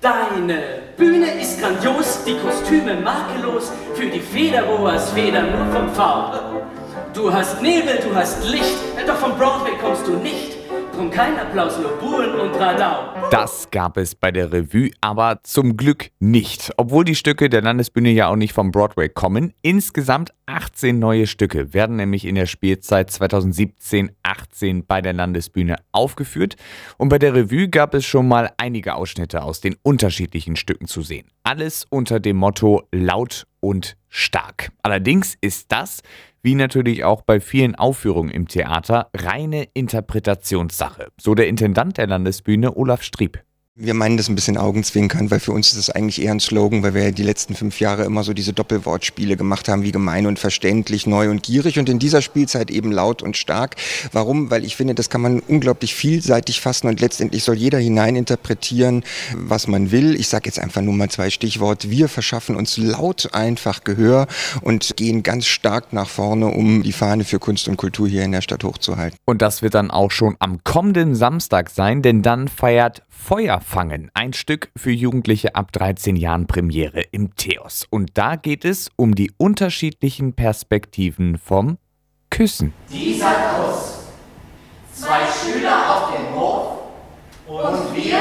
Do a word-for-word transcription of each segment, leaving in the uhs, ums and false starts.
Deine Bühne ist grandios, die Kostüme makellos, für die Federboas Federn nur vom V. Du hast Nebel, du hast Licht, doch vom Broadway kommst du nicht. Drum kein Applaus, nur Buhen und Radau. Das gab es bei der Revue aber zum Glück nicht. Obwohl die Stücke der Landesbühne ja auch nicht vom Broadway kommen. Insgesamt achtzehn neue Stücke werden nämlich in der Spielzeit zweitausendsiebzehn achtzehn bei der Landesbühne aufgeführt. Und bei der Revue gab es schon mal einige Ausschnitte aus den unterschiedlichen Stücken zu sehen. Alles unter dem Motto laut und stark. Allerdings ist das, wie natürlich auch bei vielen Aufführungen im Theater, reine Interpretationssache. So der Intendant der Landesbühne, Olaf Strieb. Wir meinen das ein bisschen augenzwinkern, weil für uns ist es eigentlich eher ein Slogan, weil wir ja die letzten fünf Jahre immer so diese Doppelwortspiele gemacht haben, wie gemein und verständlich, neu und gierig und in dieser Spielzeit eben laut und stark. Warum? Weil ich finde, das kann man unglaublich vielseitig fassen und letztendlich soll jeder hineininterpretieren, was man will. Ich sage jetzt einfach nur mal zwei Stichworte. Wir verschaffen uns laut einfach Gehör und gehen ganz stark nach vorne, um die Fahne für Kunst und Kultur hier in der Stadt hochzuhalten. Und das wird dann auch schon am kommenden Samstag sein, denn dann feiert Feuerfangen, ein Stück für Jugendliche ab dreizehn Jahren, Premiere im Theos. Und da geht es um die unterschiedlichen Perspektiven vom Küssen. Dieser Kuss. Zwei Schüler auf dem Hof und wir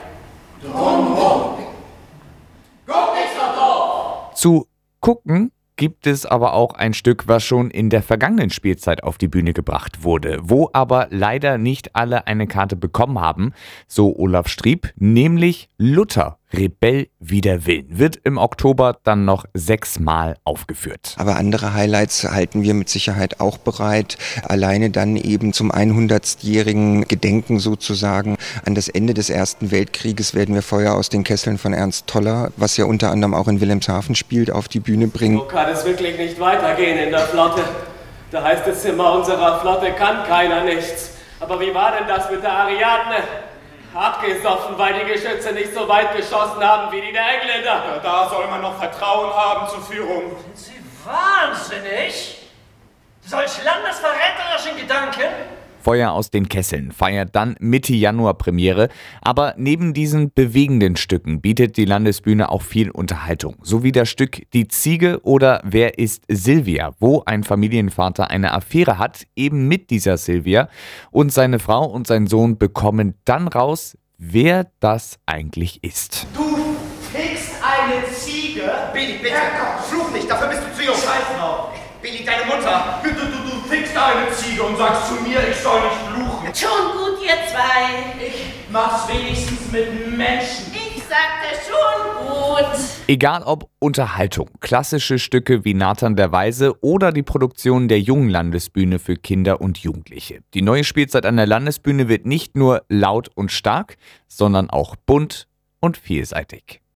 drumrum. Guck nicht so doof! Zu gucken gibt es aber auch ein Stück, was schon in der vergangenen Spielzeit auf die Bühne gebracht wurde, wo aber leider nicht alle eine Karte bekommen haben, so Olaf Strieb, nämlich Luther, Rebell wider Willen, wird im Oktober dann noch sechsmal aufgeführt. Aber andere Highlights halten wir mit Sicherheit auch bereit. Alleine dann eben zum hundertjährigen Gedenken sozusagen an das Ende des Ersten Weltkrieges werden wir Feuer aus den Kesseln von Ernst Toller, was ja unter anderem auch in Wilhelmshaven spielt, auf die Bühne bringen. So kann es wirklich nicht weitergehen in der Flotte. Da heißt es immer, unserer Flotte kann keiner nichts. Aber wie war denn das mit der Ariadne? Abgesoffen, weil die Geschütze nicht so weit geschossen haben wie die der Engländer. Ja, da soll man noch Vertrauen haben zur Führung. Sind Sie wahnsinnig? Solch landesverräterischen Gedanken? Feuer aus den Kesseln feiert dann Mitte Januar Premiere, aber neben diesen bewegenden Stücken bietet die Landesbühne auch viel Unterhaltung, so wie das Stück Die Ziege oder Wer ist Silvia, wo ein Familienvater eine Affäre hat, eben mit dieser Silvia, und seine Frau und sein Sohn bekommen dann raus, wer das eigentlich ist. Du fickst eine Ziege? Billy, bitte, fluch nicht, dafür bist du zu jung. Scheiß drauf. Billy, deine Mutter. Bitte, du, du fickst eine Ziege und sagst zu mir, ich soll nicht fluchen. Schon gut, ihr zwei. Ich mach's wenigstens mit Menschen. Ich sagte schon gut. Egal ob Unterhaltung, klassische Stücke wie Nathan der Weise oder die Produktion der Jungen Landesbühne für Kinder und Jugendliche. Die neue Spielzeit an der Landesbühne wird nicht nur laut und stark, sondern auch bunt und vielseitig.